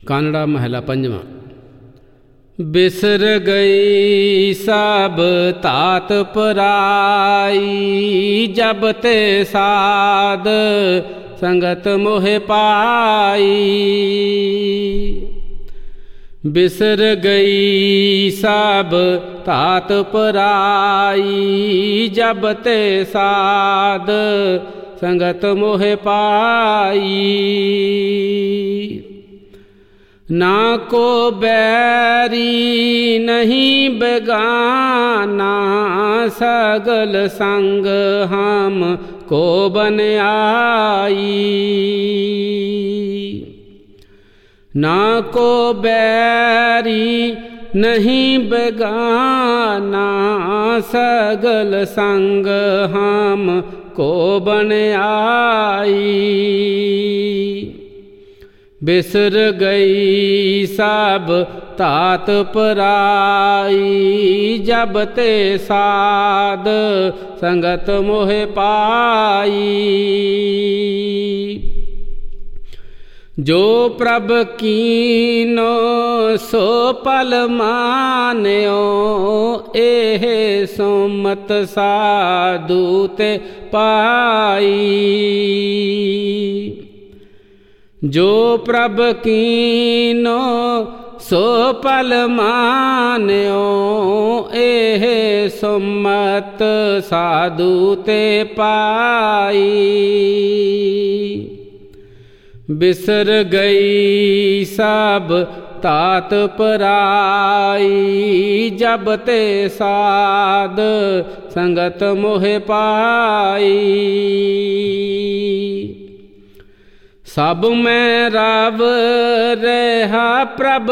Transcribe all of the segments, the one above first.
ਕਾਨੜਾ ਮਹਲਾ ਪੰਜਵਾਂ। ਬਿਸਰ ਗਈ ਸਭ ਤਾਤ ਪਰਾਈ, ਜਬ ਤੇ ਸਾਧ ਸੰਗਤ ਮੋਹਿ ਪਾਈ। ਬਿਸਰ ਗਈ ਸਭ ਤਾਤ ਪਰਾਈ, ਜਬ ਤੇ ਸਾਧ ਸੰਗਤ ਮੋਹਿ ਪਾਈ। ਨਾ ਕੋ ਬੈਰੀ ਨਹੀਂ ਬੇਗਾਨਾ, ਸਗਲ ਸੰਗ ਹਮ ਕੋ ਬਨ ਆਈ। ਨਾ ਕੋ ਬੈਰੀ ਨਹੀਂ ਬੇਗਾਨਾ, ਸਗਲ ਸੰਗ ਹਮ ਕੋ ਬਨ ਆਈ। ਬਿਸਰ ਗਈ ਸਭ ਤਾਤ ਪਰਾਈ, ਜਬ ਤੇ ਸਾਧ ਸੰਗਤ ਮੋਹਿ ਪਾਈ। ਜੋ ਪ੍ਰਭ ਕੀਨੋ ਸੋ ਪਲ ਮਾਨਿਓ, ਇਹ ਸੁਮਤ ਸਾਧੂ ਤੇ ਪਾਈ। ਜੋ ਪ੍ਰਭ ਕੀਨੋ ਸੋ ਪਲ ਮਾਨਿਓ, ਇਹ ਸੁਮਤ ਸਾਧੂ ਤੇ ਪਾਈ। ਬਿਸਰ ਗਈ ਸਭ ਤਾਤ ਪਰਾਈ, ਜਬ ਤੇ ਸਾਧ ਸੰਗਤ ਮੋਹਿ ਪਾਈ। ਸਭ ਮੈਂ ਰਵ ਰਿਹਾ ਪ੍ਰਭ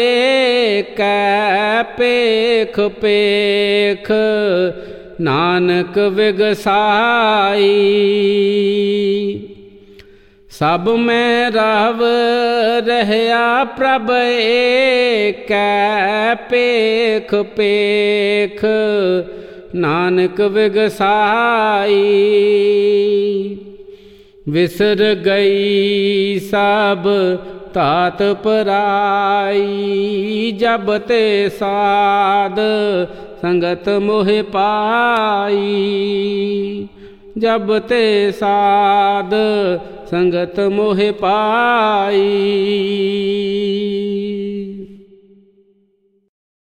ਏਕੈ, ਪੇਖ ਪੇਖ ਨਾਨਕ ਵਿਗਸਾਈ। ਸਭ ਮੈਂ ਰਵ ਰਿਹਾ ਪ੍ਰਭ ਏਕੈ, ਪੇਖ ਪੇਖ ਨਾਨਕ ਵਿਗਸਾਈ। ਵਿਸਰ ਗਈ ਸਭ ਤਾਤ ਪਰਾਈ, ਜਬ ਤੇ ਸਾਧ ਸੰਗਤ ਮੋਹਿ ਪਾਈ। ਜਬ ਤੇ ਸਾਧ ਸੰਗਤ ਮੋਹਿ ਪਾਈ।